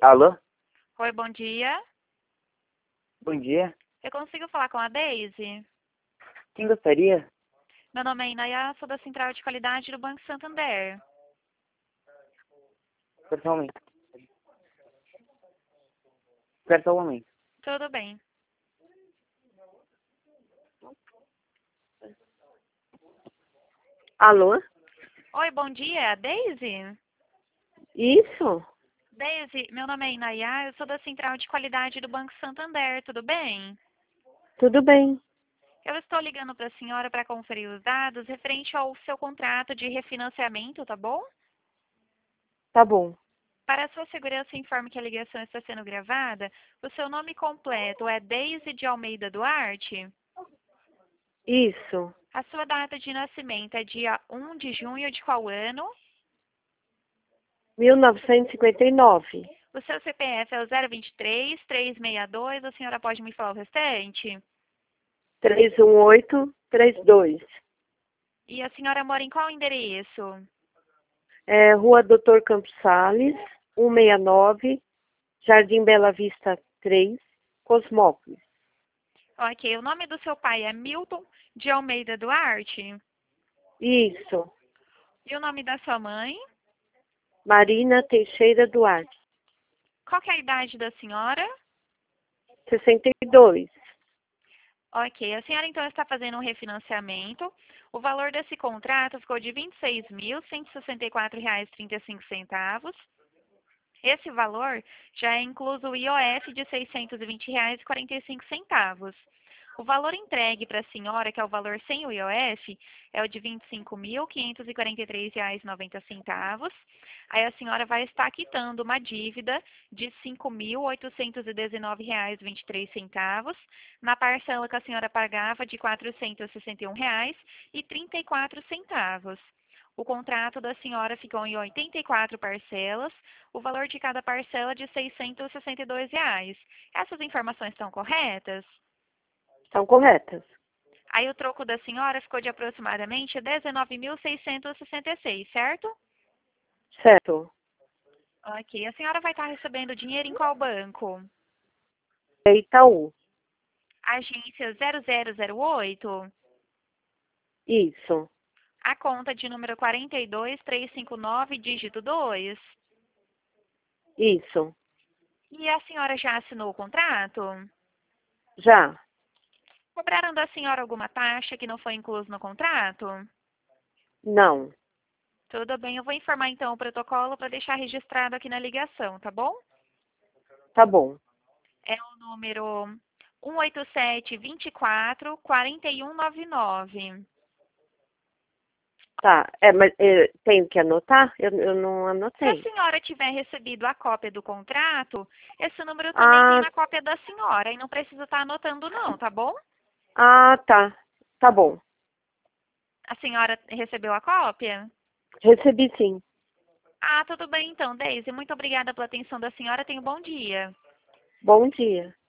Alô? Oi, bom dia. Bom dia. Eu consigo falar com a Deise? Quem gostaria? Meu nome é Inaya, sou da Central de Qualidade do Banco Santander. Espera só um momento. Espera só um momento. Tudo bem. Alô? Oi, bom dia, é a Deise? Isso? Deise, meu nome é Inaya, eu sou da Central de Qualidade do Banco Santander, tudo bem? Tudo bem. Eu estou ligando para a senhora para conferir os dados referente ao seu contrato de refinanciamento, tá bom? Tá bom. Para a sua segurança, informe que a ligação está sendo gravada. O seu nome completo é Deise de Almeida Duarte? Isso. A sua data de nascimento é dia 1 de junho de qual ano? 1959. O seu CPF é o 023-362. A senhora pode me falar o restante? 31832. E a senhora mora em qual endereço? Rua Doutor Campos Sales, 169, Jardim Bela Vista 3, Cosmópolis. Ok, o nome do seu pai é Milton de Almeida Duarte? Isso. E o nome da sua mãe? Marina Teixeira Duarte. Qual que é a idade da senhora? 62. Ok, a senhora então está fazendo um refinanciamento. O valor desse contrato ficou de R$ 26.164,35. Esse valor já é incluso o IOF de R$ 620,45. O valor entregue para a senhora, que é o valor sem o IOF, é o de R$ 25.543,90. Aí a senhora vai estar quitando uma dívida de R$ 5.819,23 na parcela que a senhora pagava de R$ 461,34. O contrato da senhora ficou em 84 parcelas, o valor de cada parcela de R$ 662. Essas informações estão corretas? Estão corretas. Aí o troco da senhora ficou de aproximadamente 19.666, certo? Certo. Ok. A senhora vai estar recebendo dinheiro em qual banco? É Itaú. Agência 0008? Isso. A conta de número 42359, dígito 2? Isso. E a senhora já assinou o contrato? Já. Cobraram da senhora alguma taxa que não foi incluso no contrato? Não. Tudo bem, eu vou informar então o protocolo para deixar registrado aqui na ligação, tá bom? Tá bom. É o número 187-24-4199. Tá. Mas tenho que anotar? Eu não Se a anotei. senhora tiver recebido a cópia do contrato, esse número também tem Ah, na cópia da senhora e não precisa estar anotando não, tá bom? tá. Tá bom. A senhora recebeu a cópia? Recebi sim. Ah, tudo bem então, Deise. Muito obrigada pela atenção da senhora. Tenha um bom dia. Bom dia.